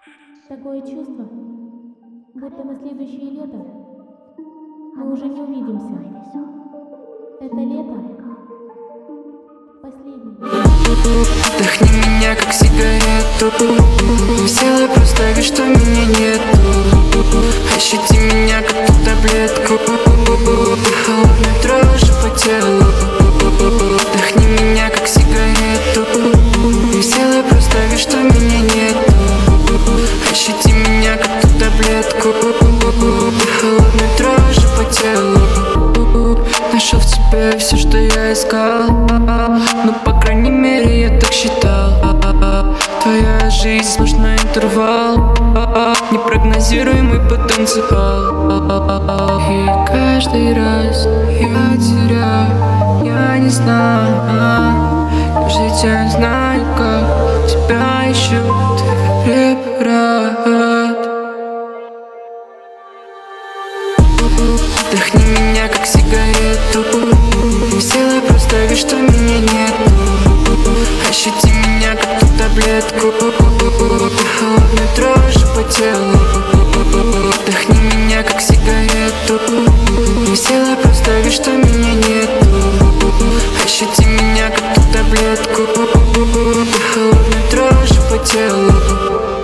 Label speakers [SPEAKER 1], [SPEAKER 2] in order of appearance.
[SPEAKER 1] Такое чувство, будто на следующее лето мы уже не увидимся. Это лето последнее.
[SPEAKER 2] Вдохни меня как сигарету. Весело, просто видишь, что меня нету. Ощути меня как ту таблетку. Холодной дрожью по телу. Вдохни меня как сигарету. Весело, просто видишь, что меня нету. Ощути меня как ту таблетку. Холодной дрожью по телу. Нашел в тебе все, что я искал. Ну, по крайней мере, я так считал. Твоя жизнь сплошной интервал, непрогнозируемый потенциал. И каждый раз я теряю, я не знаю. Каждый день знаю, как тебя ищу, твой препарат. Вдохни меня как сигарету. Весело, просто видишь, что меня нету. Ощути меня как ту таблетку. Холодной дрожью по телу. Вдохни меня как сигарету. Весело, просто видишь, что меня нету. Ощути меня как ту таблетку. Холодной дрожью по телу.